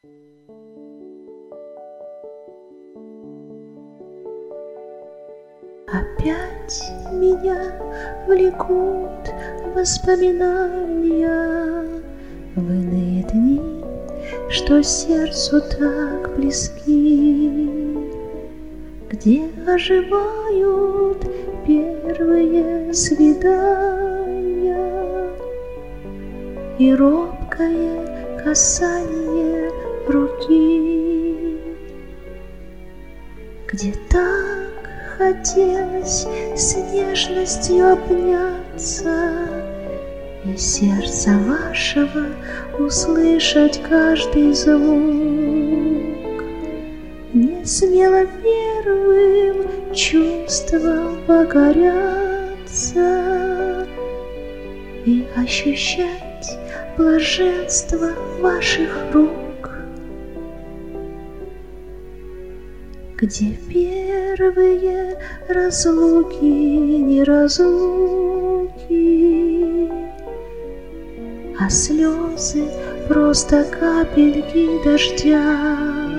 Опять меня влекут воспоминания в иные дни, что сердцу так близки, где оживают первые свидания и робкое касание руки, где так хотелось с нежностью обняться и сердца вашего услышать каждый звук, не смело первым чувством покоряться и ощущать блаженство ваших рук, где первые разлуки, неразлуки, а слезы просто капельки дождя,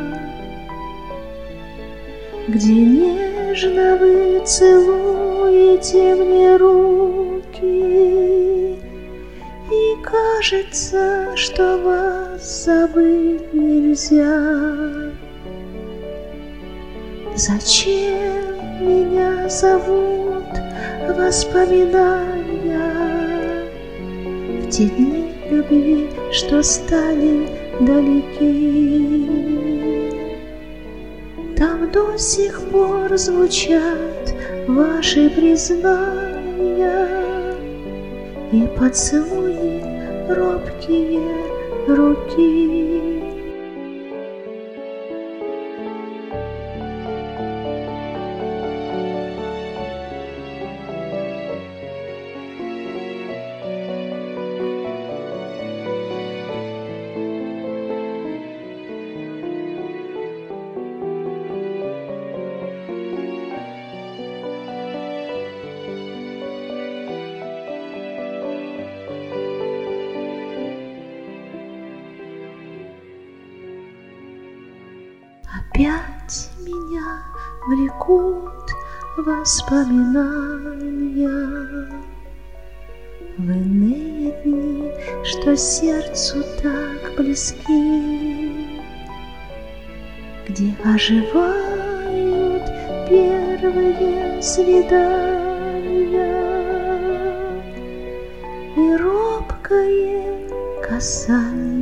где нежно вы целуете мне руки, и кажется, что вас забыть нельзя. Зачем меня зовут воспоминания в те дни любви, что стали далеки? Там до сих пор звучат ваши признания и поцелуи робкие руки. Опять меня влекут воспоминания в иные дни, что сердцу так близки, где оживают первые свидания и робкое касание